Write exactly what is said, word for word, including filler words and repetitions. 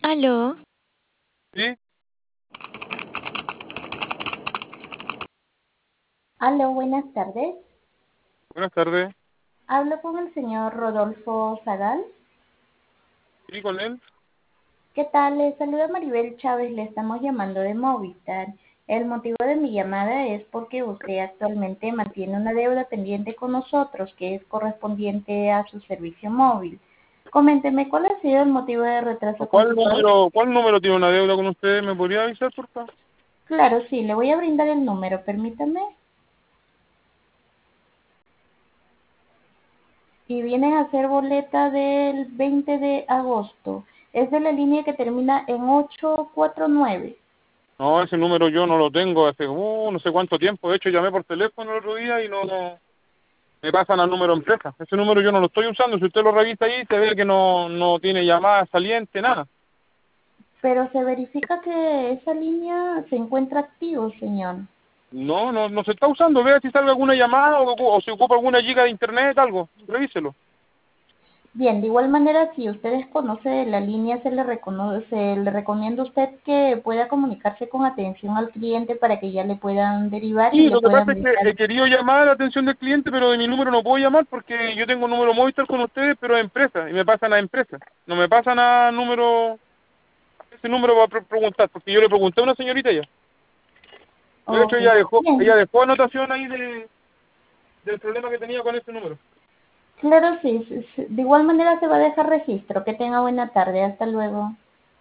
Aló, Sí, Aló, buenas tardes. buenas tardes. Hablo con el señor Rodolfo Zagal. Sí, con él. ¿Qué tal? Le saluda Maribel Chávez, le estamos llamando de Movistar. El motivo de mi llamada es porque usted actualmente mantiene una deuda pendiente con nosotros que es correspondiente a su servicio móvil. Coménteme, ¿cuál ha sido el motivo de retraso con ¿Cuál su pago? número, cuál número tiene una deuda con usted? ¿Me podría avisar, por favor? Claro, sí, le voy a brindar el número, permítame. Y vienen a ser boleta del veinte de agosto. Es de la línea que termina en ocho cuatro nueve. No, ese número yo no lo tengo hace uh, no sé cuánto tiempo. De hecho, llamé por teléfono el otro día y no, no me pasan al número empresa. Ese número yo no lo estoy usando. Si usted lo revisa ahí, se ve que no, no tiene llamada saliente, nada. Pero se verifica que esa línea se encuentra activo, señor. No, no, no se está usando. Vea si salga alguna llamada o, o si ocupa alguna giga de internet, algo. Revíselo. Bien, de igual manera, si usted desconoce de la línea, se le, reconoce, se le recomienda a usted que pueda comunicarse con atención al cliente para que ya le puedan derivar y Sí, le lo que puedan pasa es que brindar. he querido llamar a la atención del cliente, pero de mi número no puedo llamar porque yo tengo un número Movistar con ustedes, pero a empresa, y me pasan a empresa. No me pasan a número, ese número va a pre- preguntar, porque yo le pregunté a una señorita ya. De hecho, Ok, ella dejó, ella bien. dejó anotación ahí de, del problema que tenía con ese número. Claro, sí, sí, sí. De igual manera se va a dejar registro. Que tenga buena tarde. Hasta luego.